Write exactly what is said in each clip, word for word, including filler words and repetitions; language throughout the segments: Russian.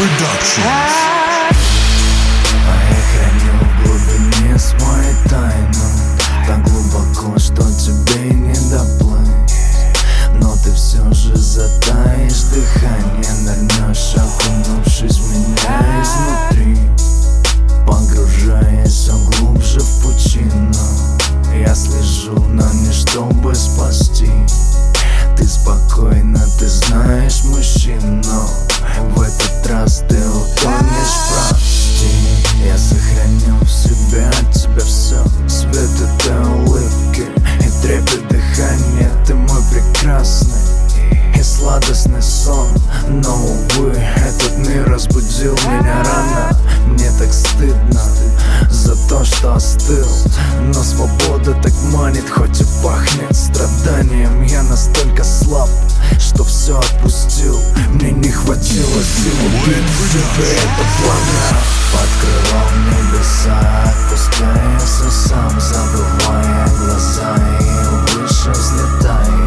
Productions. А я храню в глубине свою тайну, так глубоко, что тебе и не доплыть. Но ты все же затаишь дыхание, нырнешь, окунувшись в меня изнутри, погружаясь все глубже в пучину. Я слежу, но не чтобы спасти. Ты спокойно, ты знаешь мужчину, в этот раз ты утонешь, прости. Я сохраню в себе от тебя все, свет этой улыбки и трепет дыхания. Ты мой прекрасный и сладостный сон. Но, увы, этот мир разбудил меня рано. Мне так стыдно за то, что остыл. Но свобода так манит, хоть и пахнет страданием. Я настолько слаб, что все отпустил. Мне не хватило сил убить в себе это пламя. Под крылом небеса отпускаюсь и сам, забывая глаза, и выше взлетаю.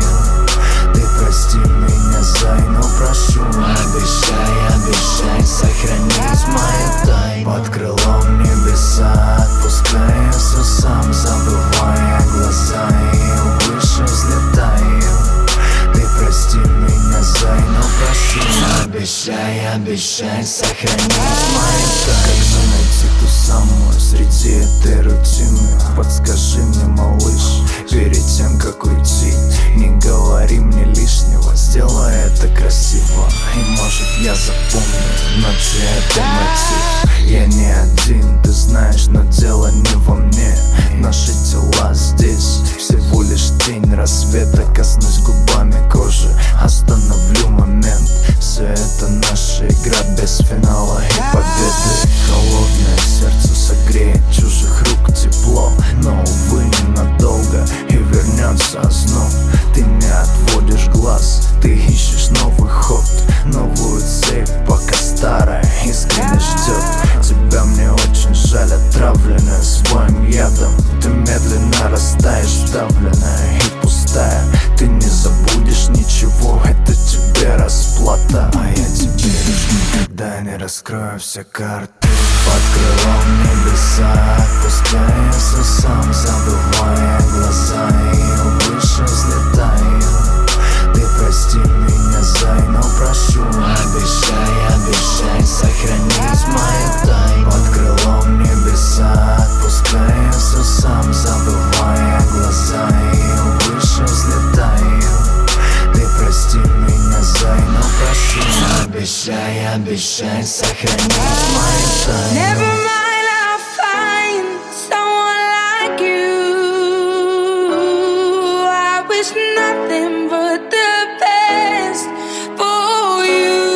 Ты прости меня, зай, но прошу, обещай, обещай сохранить мою тайну. Под крылом небеса отпускаюсь и сам, забывая глаза, и выше взлетаю. Ты прости меня, зай, но прошу, обещай, обещай сохранить мою тайну. Как же найти ту самую среди этой рутины? Подскажи мне, малыш, перед тем как уйти. Не говори мне лишнего, сделай это красиво. И может я запомню, но чей это мотив? Я не один, ты знаешь, но дело не во мне. Наши тела здесь всего лишь тень рассвета. Коснусь губами кожи, остановлю момент. Все это наша игра без финала и победы. Холодное сердце согреет чужих рук тепло, но, увы, ненадолго, и вернется озноб. Ты не отводишь глаз, ты ищешь новый ход, новую цепь, пока старая искренне ждет. Тебя мне очень жаль, отравленная своим ядом. Ты медленно растаешь, вдавленная и пустая. Ты не забудешь ничего, это тебе расплата. А я теперь уж никогда не раскрою все карты. Под крылом небеса отпускаюсь и сам, забывая глаза, и выше взлетаю. Ты прости меня, зай, но прошу, обещай, обещай сохранить мою тайну. Под крылом небеса отпускаюсь и сам, забывая глаза, и выше взлетаю. Ты прости меня, зай, но прошу, обещай, обещай сохранить мою тайну. Never mind, I'll find someone like you. I wish nothing but the best for you.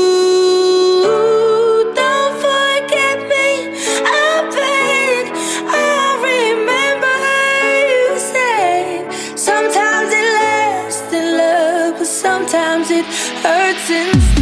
Don't forget me, I beg. I remember you said sometimes it lasts in love, but sometimes it hurts instead.